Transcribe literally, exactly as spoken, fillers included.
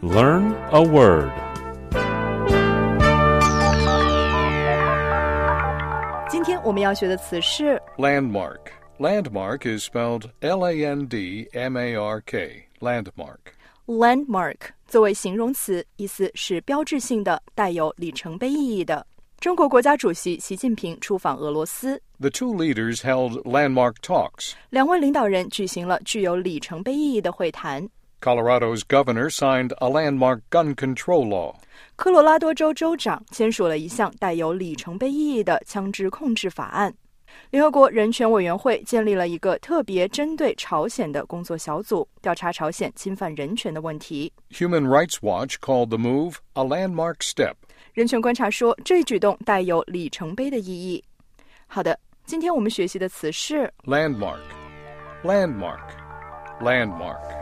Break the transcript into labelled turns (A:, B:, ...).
A: Learn a word.
B: 今天我们要学的词是
C: Landmark. Landmark is spelled L A N D M A R K. Landmark.
B: landmark， 作为形容词，意思是标志性的，带有里程碑意义的。中国国家主席习近平出访俄罗斯，
C: The two leaders held landmark talks.
B: 两位领导人举行了具有里程碑意义的会谈。
C: Colorado's governor signed a landmark gun control law.
B: 科罗拉多州州长签署了一项带有里程碑意义的枪支控制法案。联合国人权委员会建立了一个特别针对朝鲜的工作小组，调查朝鲜侵犯人权的问题。
C: Human Rights Watch called the move a landmark step.
B: 人权观察说，这一举动带有里程碑的意义。好的，今天我们学习的词是
C: Landmark. Landmark. Landmark.